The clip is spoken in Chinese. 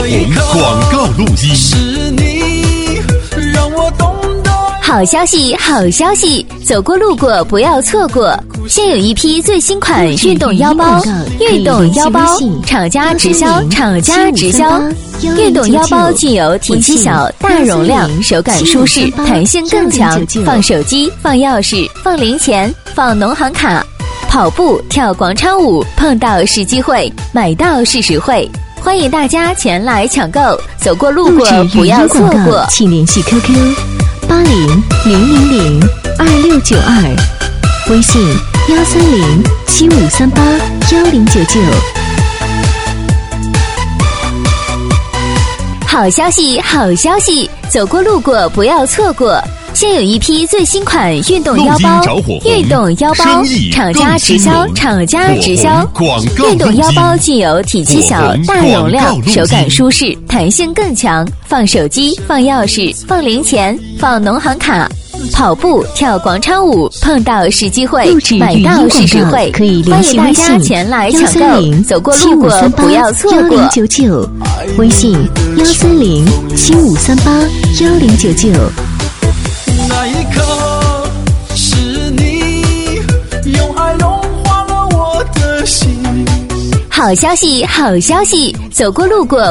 广告录音。 是你让我懂得。 好消息，好消息！走过路过不要错过，现有一批最新款运动腰包，运动腰包厂家直销，厂家直销。运动腰包具有体积小、大容量、手感舒适、弹性更强，放手机、放钥匙、放零钱、放农行卡。跑步、跳广场舞，碰到是机会，买到是实惠。欢迎大家前来抢购，走过路过不要错过。 请联系 QQ8000002692，微信13075381099。 好消息，好消息！走过路过不要错过，现有一批最新款运动腰包，运动腰包厂家直销，厂家直销。运动腰包具有体积小、大容量、手感舒适、弹性更强，放手机、放钥匙、放零钱、放农行卡。跑步、跳广场舞，碰到是机会，买到是实惠。 可以联系微信欢迎大家前来抢购，走过路过不要错过。 1099，微信13075381099。 那一刻是你用爱融化了我的心。 好消息，好消息！走过路过